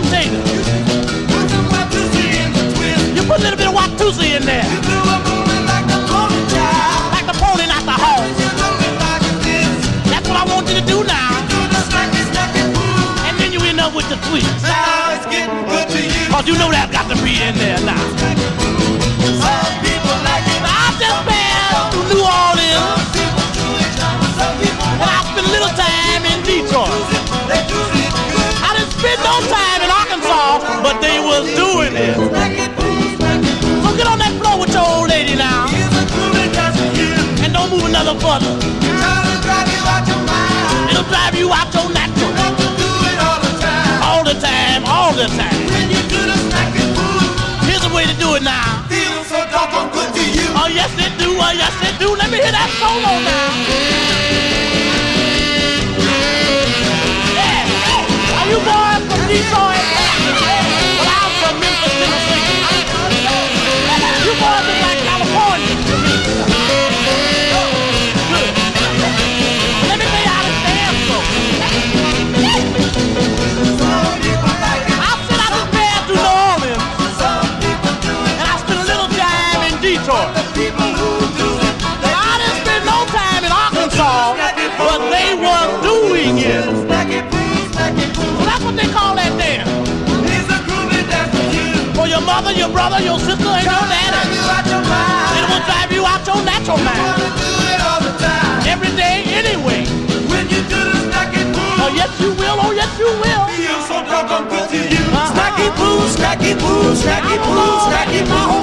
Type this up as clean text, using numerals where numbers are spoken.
potato. You put a little bit of Watusi in there. Like the pony, not the horse. That's what I want you to do now. And then you end up with the tweets. Now it's getting good to you. Cause you know that's got to be in there now. Some people like it. I just passed through New Orleans. And I spent a little time in Detroit. I didn't spend no time in Arkansas, but they was doing it. So get on that floor with your old lady now. And don't move another button. It'll drive you out your natural. All the time, all the time. Here's a way to do it now. Oh yes they do, oh yes they do. Let me hear that solo now. Yeah. Are you boys from Detroit? Well, I'm from Memphis, Tennessee. You boys look like California to me. Good. Let me tell you how this dance goes. I said I just passed through New Orleans. And I spent a little time in Detroit. I didn't spend no time in Arkansas, but they were doing it. So that's what they call that dance. For your mother, your brother, your sister, and your daddy. It will drive you out your natural mind. Every day, anyway. Oh yes you will, oh yes you will. Snacky boo, snacky boo, snacky boo, snacky boo.